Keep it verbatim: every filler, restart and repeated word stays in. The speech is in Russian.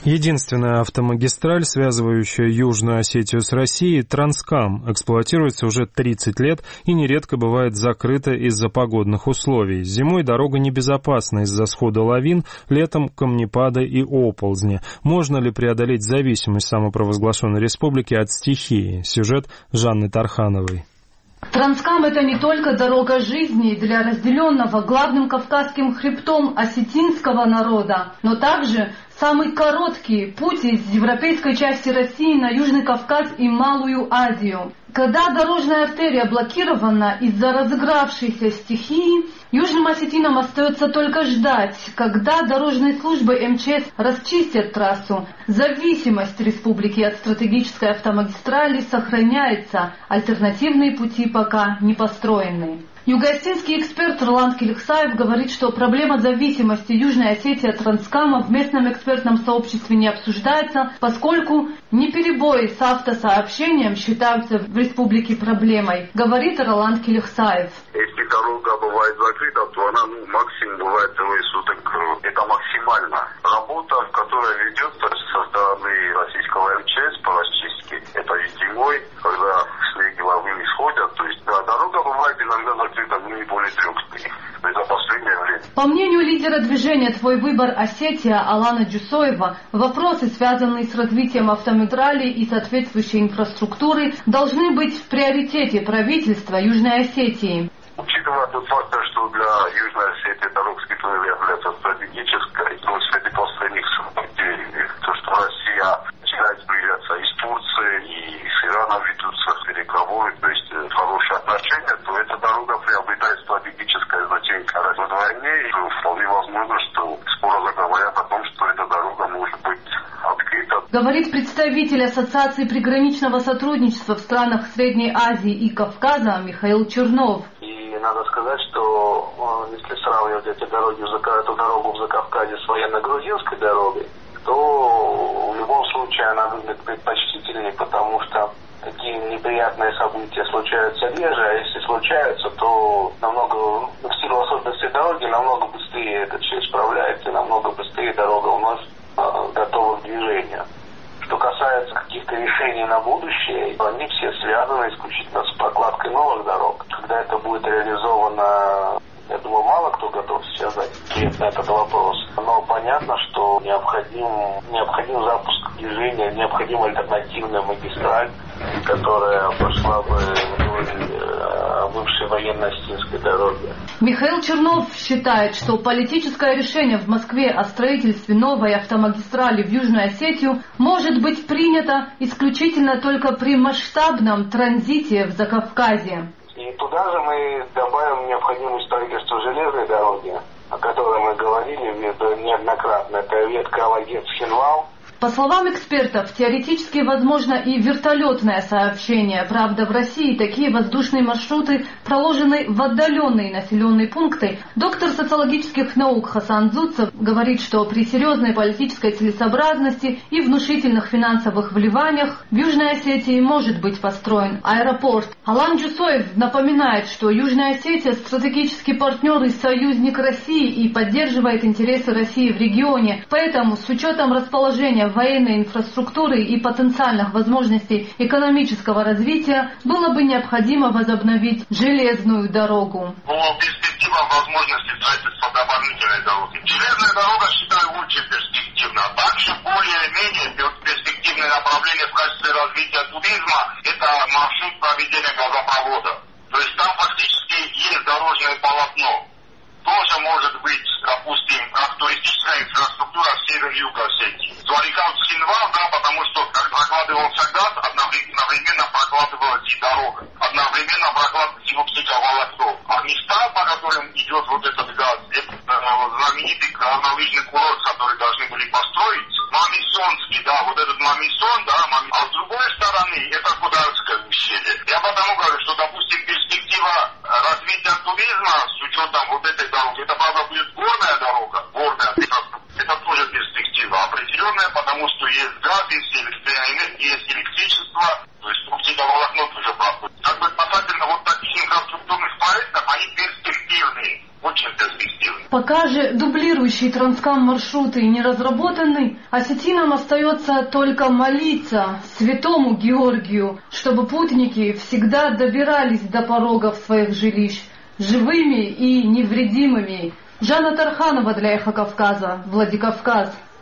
Единственная автомагистраль, связывающая Южную Осетию с Россией, Транскам, эксплуатируется уже тридцать лет и нередко бывает закрыта из-за погодных условий. Зимой дорога небезопасна из-за схода лавин, летом камнепада и оползня. Можно ли преодолеть зависимость самопровозглашенной республики от стихии? Сюжет Жанны Тархановой. Транскам – это не только дорога жизни для разделенного главным Кавказским хребтом осетинского народа, но также самый короткий путь из европейской части России на Южный Кавказ и Малую Азию. Когда дорожная артерия блокирована из-за разыгравшейся стихии, южным осетинам остается только ждать, когда дорожные службы эм че эс расчистят трассу. Зависимость республики от стратегической автомагистрали сохраняется, альтернативные пути пока не построены. Юго-осетинский эксперт Роланд Келихсаев говорит, что проблема зависимости Южной Осетии от Транскама в местном экспертном сообществе не обсуждается, поскольку неперебои с автосообщением считаются в республике проблемой, говорит Роланд Келихсаев. Если дорога бывает закрыта, то она ну, максимум бывает трое суток. Это максимально. Работа, которая ведется со стороны российского эм че эс по расчистке, это зимой, когда снеги лавины сходят, то есть да, дорога бывает иногда закрыта, но не более трех дней. Это последнее время. По мнению лидера движения «Твой выбор Осетия» Алана Джусоева, вопросы, связанные с развитием автомагистралей и соответствующей инфраструктуры, должны быть в приоритете правительства Южной Осетии. Учитывая тот факт, что для Южной Осетии дорожки является стратегической, то в свете последних событий, то, что Россия начинает сближаться и с Турцией, и с Ираном ведутся переговоры, то есть хорошие отношения, то эта дорога приобретает стратегическое значение. Во войне вполне возможно, что скоро заговорят о том, что эта дорога может быть открыта. Говорит представитель Ассоциации приграничного сотрудничества в странах Средней Азии и Кавказа Михаил Чернов. Надо сказать, что если сравнивать эти дороги, эту дорогу в Закавказье с военно-грузинской дорогой, то в любом случае она выглядит предпочтительнее, потому что такие неприятные события случаются реже, а если случаются, то намного, в силу особенностей дороги, намного быстрее это все исправляется, и намного быстрее дорога у нас готова к движению. Что касается каких-то решений на будущее, они все связаны исключительно с прокладкой новых дорог. Когда это будет реализовано, я думаю, мало кто готов сейчас дать ответ на этот вопрос. Но понятно, что необходим, необходим запуск движения, необходима альтернативная магистраль, которая пошла бы вдоль бывшей военно-осетинской дороги. Михаил Чернов считает, что политическое решение в Москве о строительстве новой автомагистрали в Южную Осетию может быть принято исключительно только при масштабном транзите в Закавказье. И туда же мы добавим необходимость строительства железной дороги, о которой мы говорили неоднократно. Это ветка Алагец-Хинвал. По словам экспертов, теоретически возможно и вертолетное сообщение. Правда, в России такие воздушные маршруты проложены в отдаленные населенные пункты. Доктор социологических наук Хасан Зуцев говорит, что при серьезной политической целесообразности и внушительных финансовых вливаниях в Южной Осетии может быть построен аэропорт. Алан Джусоев напоминает, что Южная Осетия – стратегический партнер и союзник России и поддерживает интересы России в регионе. Поэтому с учетом расположения военной инфраструктуры и потенциальных возможностей экономического развития было бы необходимо возобновить железную дорогу. По перспективам возможности строительства дополнительной дороги. Железная дорога, считаю, очень перспективна. Также более-менее перспективное направление в качестве развития туризма – это маршрут проведения газопровода. То есть там фактически есть дорожное полотно. Тоже может быть, допустим, как туристическая инфраструктура в северо-юго Осетии. Зуарикал-Хинвал, да, потому что как прокладывался газ, одновременно прокладывалась и дорога. Одновременно прокладывалось и волокно. А места, по которым идет вот этот газ, это знаменитый горнолыжный курорт, который должны были построить. Мамисонский, да, вот этот Мамисон, да, Мами... а с другой стороны, это Кударское ущелье. Я потому говорю, что, допустим, перспектива развития туризма с учетом вот этой дороги, это, правда, будет горная дорога, горная, это тоже перспектива определенная, потому что есть газ, есть электроэнергия, есть электричество, то есть оптиковолокно тоже проходит. Как бы касательно вот таких инфраструктурных проектов, они перспективные. очень перспективный. Пока же дублирующие Транскам маршруты не разработаны, осетинам остается только молиться святому Георгию, чтобы путники всегда добирались до порогов своих жилищ живыми и невредимыми. Жанна Тарханова для Эхо Кавказа, Владикавказ.